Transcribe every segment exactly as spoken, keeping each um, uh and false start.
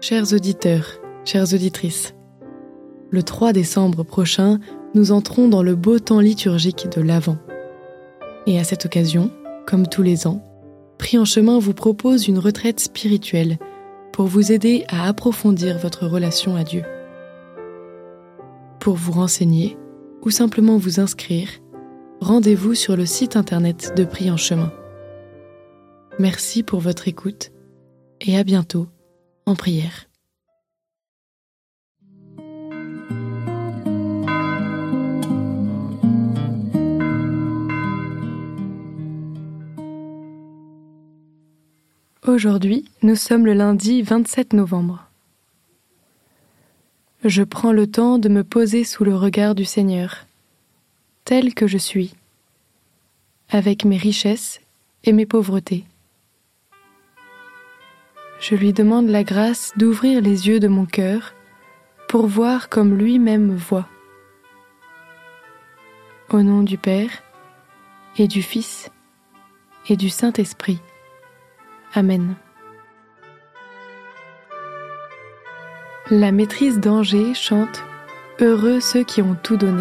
Chers auditeurs, chères auditrices, le trois décembre prochain, nous entrons dans le beau temps liturgique de l'Avent. Et à cette occasion, comme tous les ans, Prie en chemin vous propose une retraite spirituelle pour vous aider à approfondir votre relation à Dieu. Pour vous renseigner ou simplement vous inscrire, rendez-vous sur le site internet de Prie en chemin. Merci pour votre écoute et à bientôt en prière. Aujourd'hui, nous sommes le lundi vingt-sept novembre. Je prends le temps de me poser sous le regard du Seigneur, tel que je suis, avec mes richesses et mes pauvretés. Je lui demande la grâce d'ouvrir les yeux de mon cœur pour voir comme lui-même voit. Au nom du Père et du Fils et du Saint-Esprit. Amen. La maîtrise d'Angers chante « Heureux ceux qui ont tout donné ».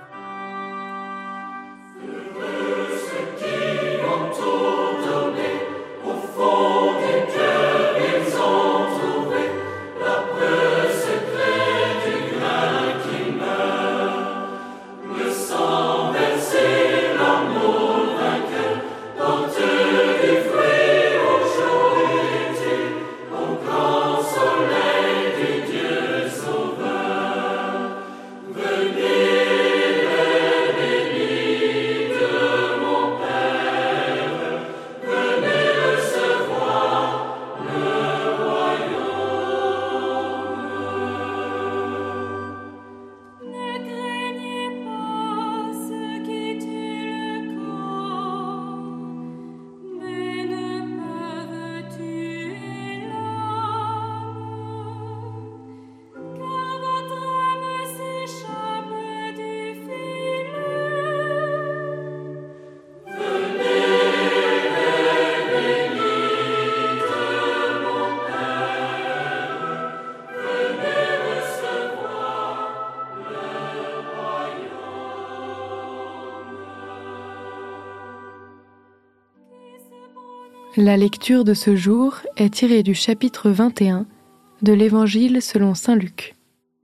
La lecture de ce jour est tirée du chapitre vingt et un de l'Évangile selon saint Luc.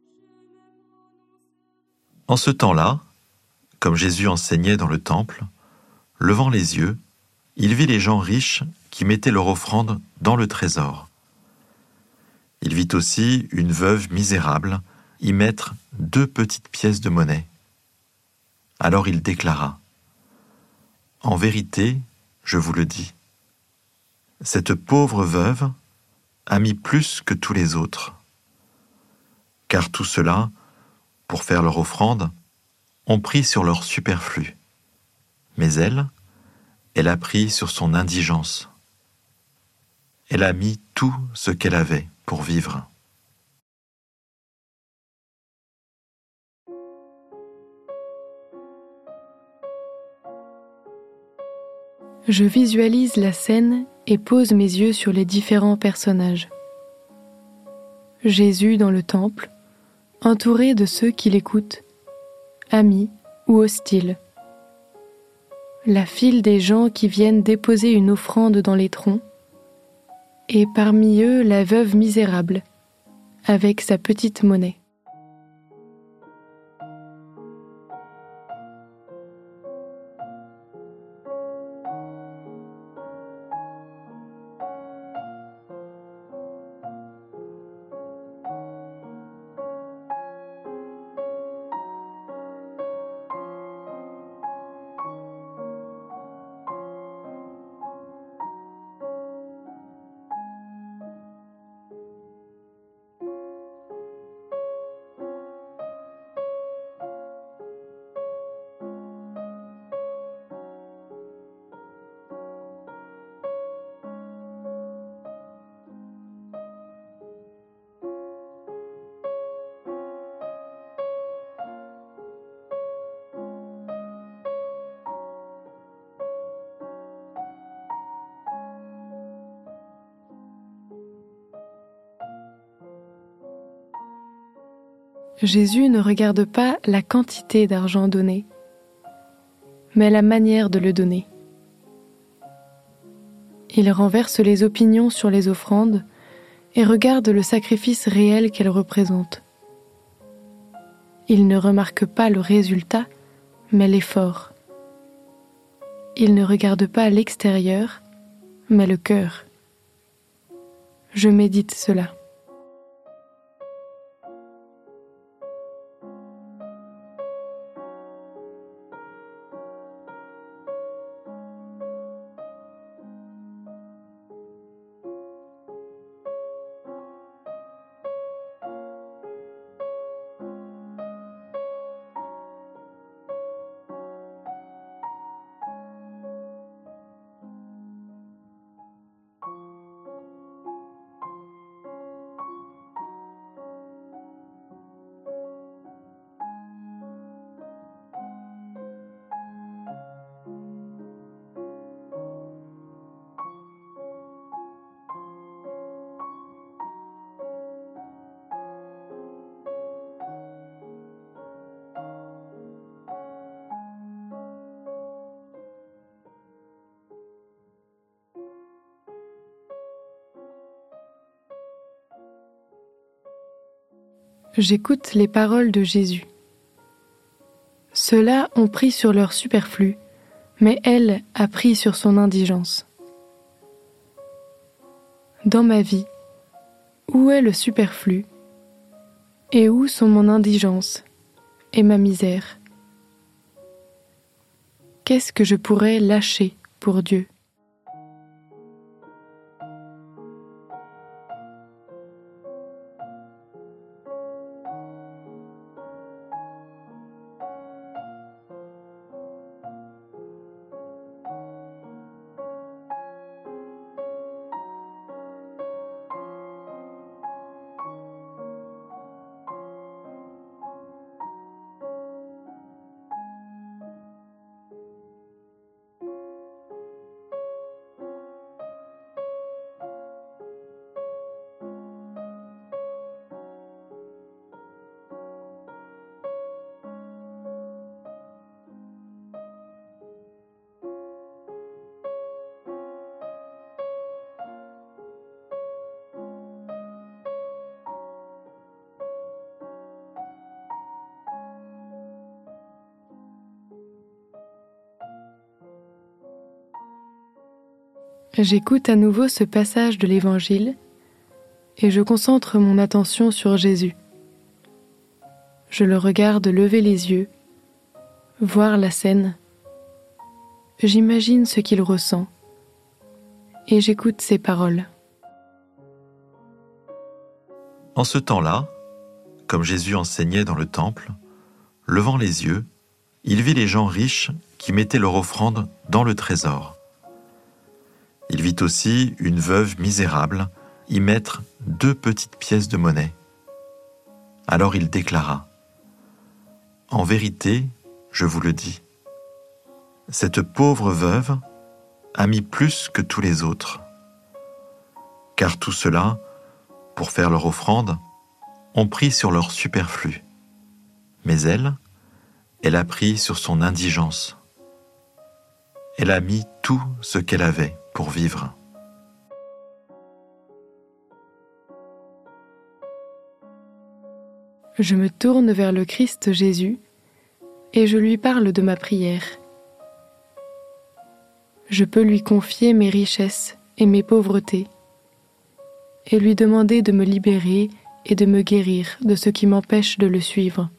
En ce temps-là, comme Jésus enseignait dans le temple, levant les yeux, il vit les gens riches qui mettaient leur offrande dans le trésor. Il vit aussi une veuve misérable y mettre deux petites pièces de monnaie. Alors il déclara : « En vérité, je vous le dis, cette pauvre veuve a mis plus que tous les autres. Car tout cela, pour faire leur offrande, ont pris sur leur superflu. Mais elle, elle a pris sur son indigence. Elle a mis tout ce qu'elle avait pour vivre. » Je visualise la scène et pose mes yeux sur les différents personnages. Jésus dans le temple, entouré de ceux qui l'écoutent, amis ou hostiles. La file des gens qui viennent déposer une offrande dans les troncs, et parmi eux la veuve misérable, avec sa petite monnaie. Jésus ne regarde pas la quantité d'argent donné, mais la manière de le donner. Il renverse les opinions sur les offrandes et regarde le sacrifice réel qu'elles représentent. Il ne remarque pas le résultat, mais l'effort. Il ne regarde pas l'extérieur, mais le cœur. Je médite cela. J'écoute les paroles de Jésus. Ceux-là ont pris sur leur superflu, mais elle a pris sur son indigence. Dans ma vie, où est le superflu? Et où sont mon indigence et ma misère? Qu'est-ce que je pourrais lâcher pour Dieu? J'écoute à nouveau ce passage de l'Évangile et je concentre mon attention sur Jésus. Je le regarde lever les yeux, voir la scène. J'imagine ce qu'il ressent et j'écoute ses paroles. En ce temps-là, comme Jésus enseignait dans le temple, levant les yeux, il vit les gens riches qui mettaient leur offrande dans le trésor. Il vit aussi une veuve misérable y mettre deux petites pièces de monnaie. Alors il déclara : « En vérité, je vous le dis, cette pauvre veuve a mis plus que tous les autres. Car tout cela, pour faire leur offrande, ont pris sur leur superflu. Mais elle, elle a pris sur son indigence. Elle a mis tout ce qu'elle avait pour vivre. » Je me tourne vers le Christ Jésus et je lui parle de ma prière. Je peux lui confier mes richesses et mes pauvretés et lui demander de me libérer et de me guérir de ce qui m'empêche de le suivre.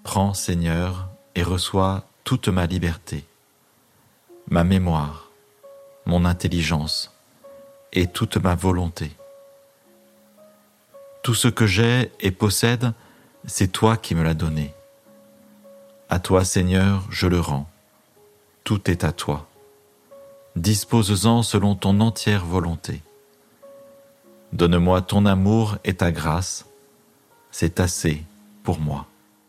Prends, Seigneur, et reçois toute ma liberté, ma mémoire, mon intelligence et toute ma volonté. Tout ce que j'ai et possède, c'est toi qui me l'as donné. À toi, Seigneur, je le rends. Tout est à toi. Dispose-en selon ton entière volonté. Donne-moi ton amour et ta grâce, c'est assez pour moi.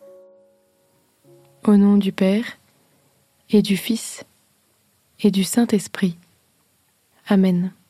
Au nom du Père, et du Fils, et du Saint-Esprit. Amen.